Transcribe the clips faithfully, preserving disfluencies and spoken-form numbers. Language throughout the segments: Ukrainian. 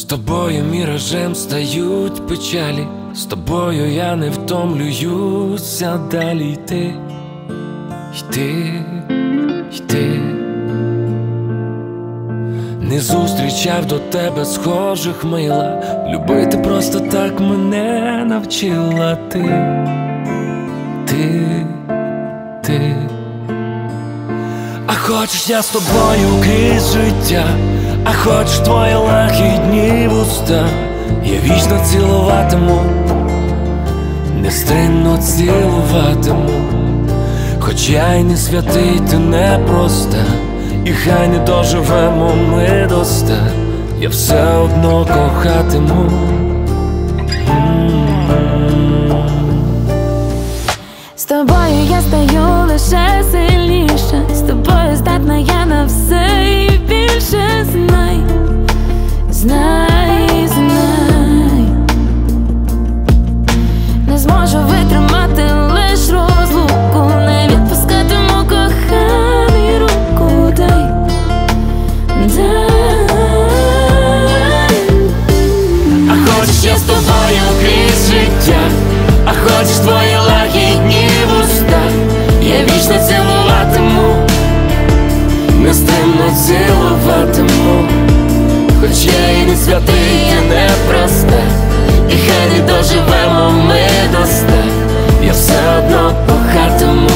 тобою міражем стають печалі, з тобою я не втомлююся далі йти, йти, йти. Не зустрічав до тебе схожих мила, любити просто так мене навчила ти, ти, ти. А хочеш я з тобою крізь життя, а хочеш твої лагідні вуста, я вічно цілуватиму, нестримно цілуватиму. Хоч я й не святий, ти не проста, і хай не доживемо ми до ста, я все одно кохатиму. З тобою я стаю лише сильніше, з тобою здатна я на все і більше. Знай, знай, знай, не зможу витримати лиш розлуку, не відпускатиму коханий руку. Дай, дай. А хочеш я з тобою крізь життя, а хочеш твої лагідні вуста, я вічно цілуватиму, нестримно цілуватиму. Хоч я і не святий, я не проста, і хай не доживемо ми до ста, я все одно кохатиму.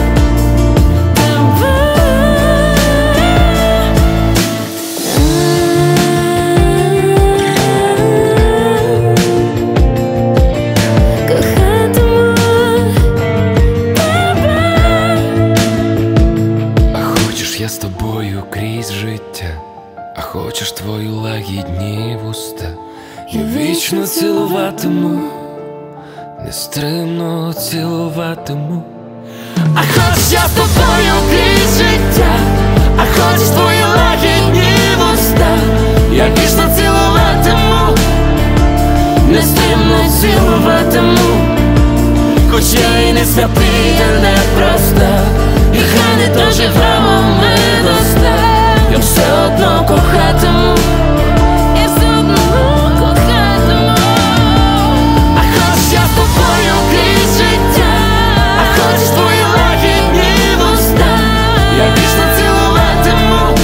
Я з тобою крізь життя, а хочеш твої лагідні вуста, я вічно цілуватиму, нестримно цілуватиму. А хочеш я з тобою крізь життя, а хочеш твої лагідні вуста, я вічно цілуватиму, нестримно цілуватиму. Хоч я і не святий, та не проста, і хай не доживемо ми до ста, я все одно кохатиму, Я все одно кохатиму. а хочеш я з тобою крізь життя, а хочеш твої лагідні вуста, я вічно цілуватиму,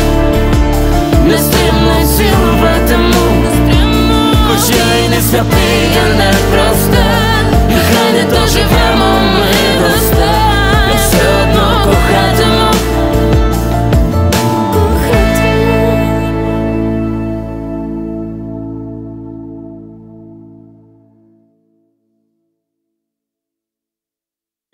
нестримно цілуватиму. Хоч я і не святий, я не проста,